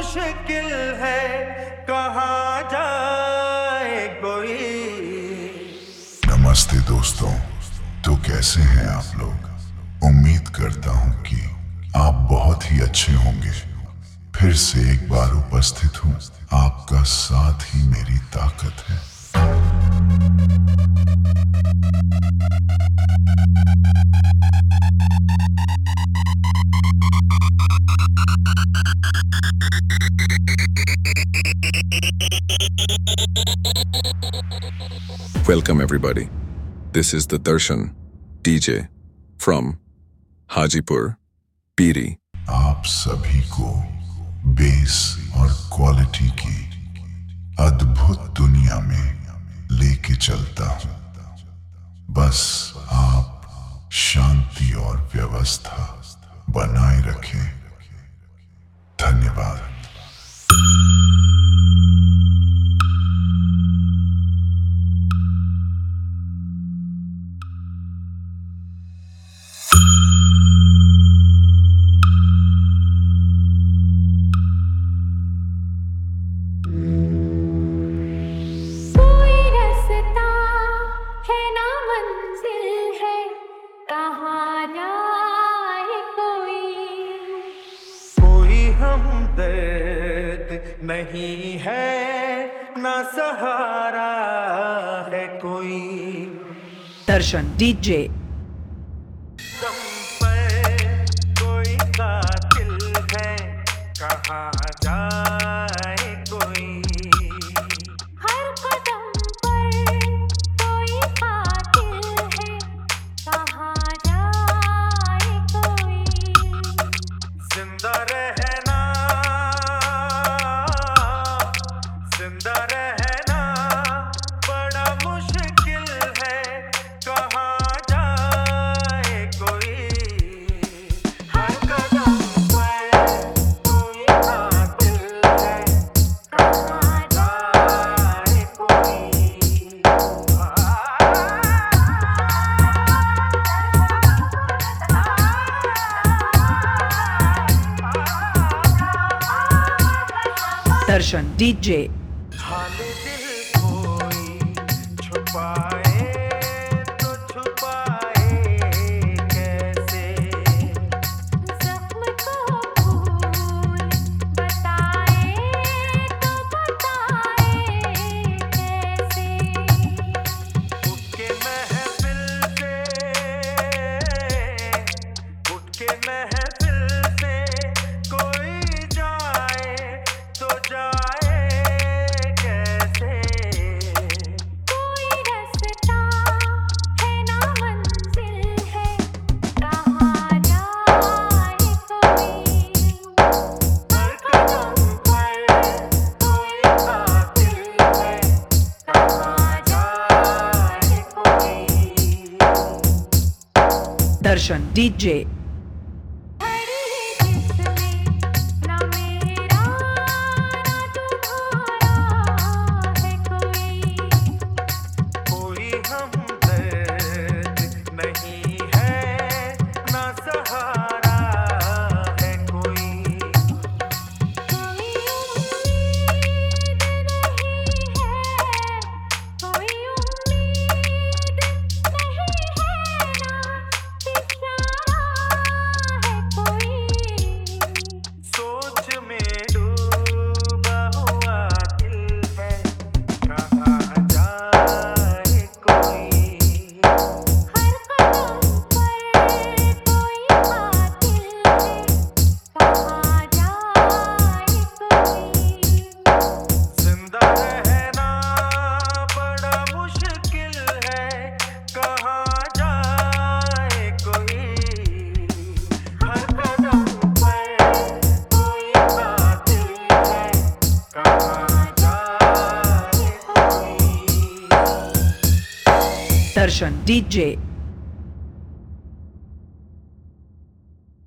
मुश्किल है, कहाँ जाए कोई। नमस्ते दोस्तों, तो कैसे हैं आप लोग। उम्मीद करता हूं कि आप बहुत ही अच्छे होंगे। फिर से एक बार उपस्थित हूं, आपका साथ ही मेरी ताकत है। Welcome everybody. This is the Darshan DJ from Hajipur, Piri. आप सभी को बेस और क्वालिटी की अद्भुत दुनिया में लेके चलता हूं। बस आप शांति और व्यवस्था बनाए रखें। धन्यवाद। नहीं है ना सहारा है कोई। दर्शन डीजे। दम पर कोई कातिल है, कहाँ जाए कोई। हर कदम पर कोई कातिल है, कहाँ जाए कोई। जिंदा रहना बड़ा मुश्किल है, कहाँ जाए कोई। हर कदम पर कोई कातिल है, कहाँ जाए कोई। दर्शन डीजे। हाले दिल कोई छुपाए तो छुपाए कैसे। जख्म को भूल बताए तो बताए कैसे। उठ के महफिल से कोई जाए तो जाए कैसे। कोई रास्ता है ना मंजिल है, कहाँ जाए कोई। हर कदम पर कोई कातिल है, कहाँ जाए कोई। दर्शन डीजे। दर्शन डीजे।